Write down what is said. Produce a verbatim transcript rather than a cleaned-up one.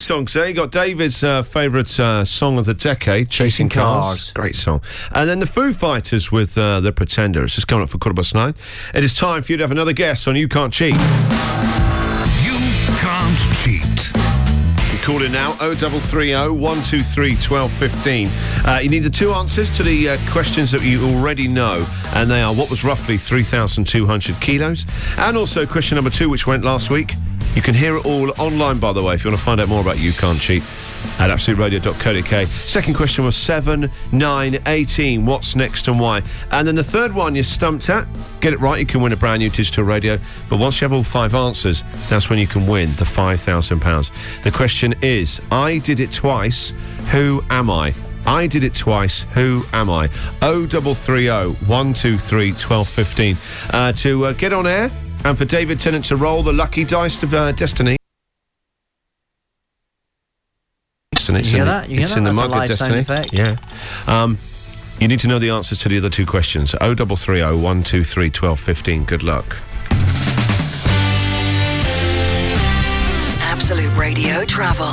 songs there. You got David's uh, favourite uh, song of the decade, Chasing, Chasing Cars. Cars. Great song. And then the Foo Fighters with uh, The Pretender. It's just coming up for quarter past nine. It is time for you to have another guess on You Can't Cheat. You Can't Cheat. Call in now, oh double three oh, one two three, twelve fifteen. Uh, you need the two answers to the uh, questions that you already know, and they are what was roughly three thousand two hundred kilos, and also question number two, which went last week. You can hear it all online, by the way, if you want to find out more about You Can't Cheat, at absolute radio dot co dot uk. Second question was seven, nine, eighteen. What's next and why? And then the third one you stumped at. Get it right, you can win a brand new digital radio. But once you have all five answers, that's when you can win the five thousand pounds. The question is, I did it twice, who am I? I did it twice, who am I? oh double three oh, one two three, twelve fifteen. Uh, to uh, get on air, and for David Tennant to roll the lucky dice of uh, destiny. It's you in, hear that? You it's hear in that? the That's mug a of live destiny. sound effect. Yeah. Um, you need to know the answers to the other two questions. oh double three oh, one two three, twelve fifteen. Good luck. Absolute Radio Travel.